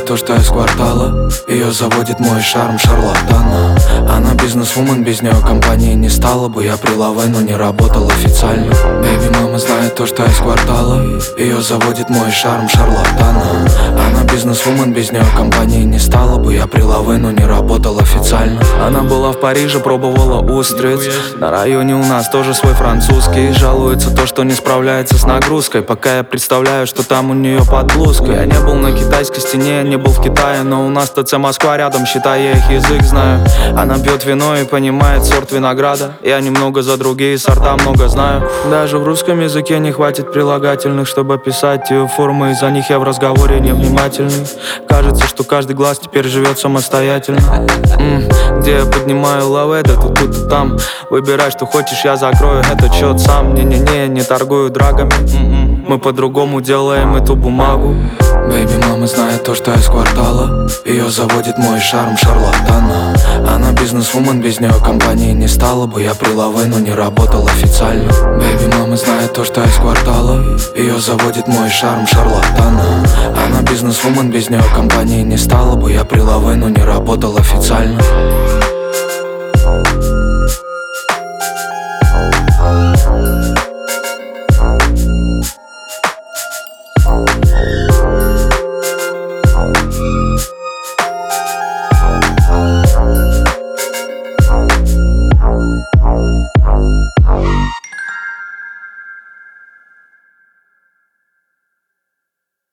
то, что я с квартала. Ее заводит мой шарм шарлатана. Она бизнес-вумен, без нее компании не стала бы. Я при Лаве, но не работал официально. Бэйби, мама знает то, что я с квартала. Ее заводит мой шарм шарлатана. Она бизнес-вумен, без нее компании не стала бы. Я при Лаве, но не работал официально. Она была в Париже, пробовала устриц. На районе у нас тоже свой французский. Жалуется то, что не справляется с нагрузкой. Пока я представляю, что там у нее под блузкой. Я не был на китайской стене, не был в Китае, но у нас ТЦ Москва рядом, считай, я их язык знаю. Она пьет вино и понимает сорт винограда. Я немного за другие сорта много знаю. Даже в русском языке не хватит прилагательных, чтобы описать ее формы. Из-за них я в разговоре невнимательный. Кажется, что каждый глаз теперь живет самостоятельно. Где я поднимаю Лаве, да тут и там. Выбирай, что хочешь, я закрою этот счет сам. Не-не-не, не торгую драгами. Мы по-другому делаем эту бумагу. Бэйби, мама знает то, что я с квартала. Ее заводит мой шарм шарлатана. Она бизнес-вумен, без нее компании не стала бы. Я при Лаве, но не работал официально. Бэйби, мама знает то, что я с квартала. Ее заводит мой шарм шарлатана. Она бизнес-вумен, без нее компании не стала бы. Я при Лаве, но не работал официально.